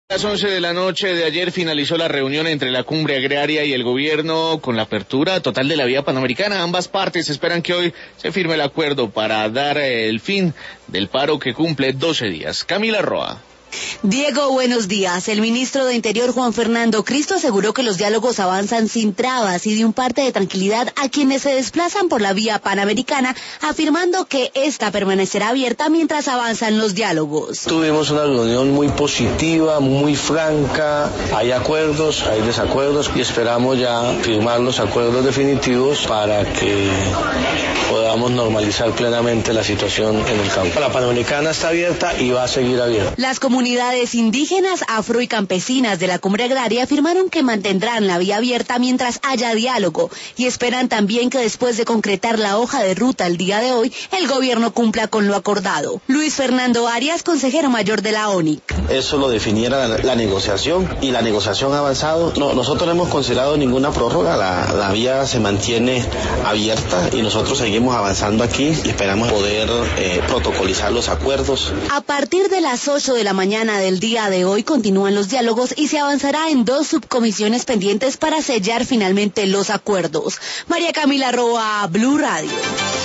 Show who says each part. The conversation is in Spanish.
Speaker 1: A las 11 de la noche de ayer finalizó la reunión entre la Cumbre Agraria y el gobierno con la apertura total de la vía panamericana. Ambas partes esperan que hoy se firme el acuerdo para dar el fin del paro que cumple 12 días. Camila Roa.
Speaker 2: Diego, buenos días. El ministro de Interior, Juan Fernando Cristo, aseguró que los diálogos avanzan sin trabas y dio un parte de tranquilidad a quienes se desplazan por la vía panamericana, afirmando que esta permanecerá abierta mientras avanzan los diálogos.
Speaker 3: Tuvimos una reunión muy positiva, muy franca, hay acuerdos, hay desacuerdos y esperamos ya firmar los acuerdos definitivos para que podamos normalizar plenamente la situación en el campo. La panamericana está abierta y va a seguir abierta.
Speaker 2: Las comunidades indígenas, afro y campesinas de la Cumbre Agraria afirmaron que mantendrán la vía abierta mientras haya diálogo y esperan también que después de concretar la hoja de ruta el día de hoy, el gobierno cumpla con lo acordado. Luis Fernando Arias, consejero mayor de la ONIC.
Speaker 3: Eso lo definiera la negociación y la negociación ha avanzado. No, nosotros no hemos considerado ninguna prórroga, la vía se mantiene abierta y nosotros seguimos avanzando aquí y esperamos poder protocolizar los acuerdos.
Speaker 2: A partir de las 8 de la mañana del día de hoy continúan los diálogos y se avanzará en 2 subcomisiones pendientes para sellar finalmente los acuerdos. María Camila Roa, Blue Radio.